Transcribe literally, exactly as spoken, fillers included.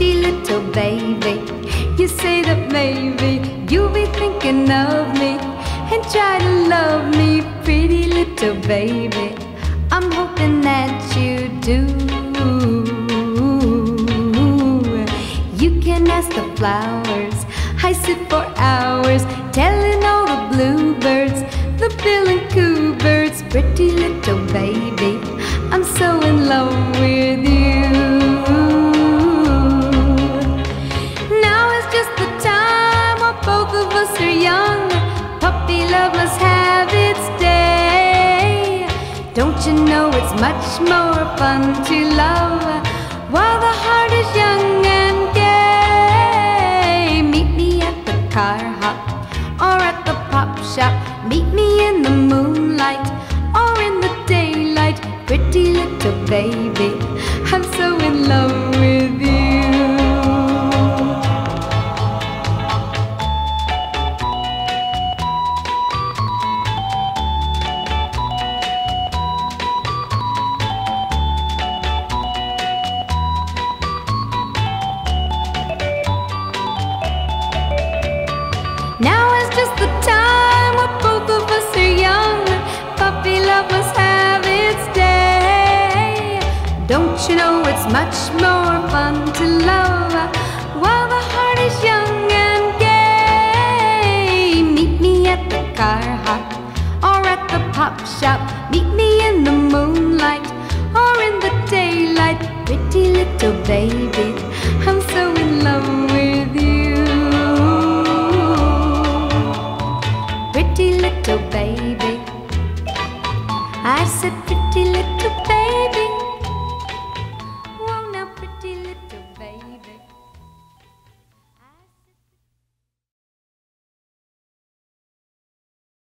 pretty little baby. You say that maybe you'll be thinking of me and try to love me, pretty little baby. I'm hoping that you do. You can ask the flowers, I sit for hours telling all the bluebirds, the bill and coo birds, pretty little baby, I'm so in love with you. Now is just the time while both of us are young. Puppy love must have its day. Don't you know it's much more fun to love while the heart is young and gay? Meet me at the car hop or at the pop shop. Meet me in the moonlight or in the daylight, pretty little baby, I'm so in love with you. Now is just the time when both of us are young. Puppy love must have its day. Don't you know it's much more fun to love while the heart is young and gay? Meet me at the car hop or at the pop shop. Meet me in the moonlight or in the daylight, pretty little baby, I'm so in love with you. Pretty little baby, I said pretty little baby,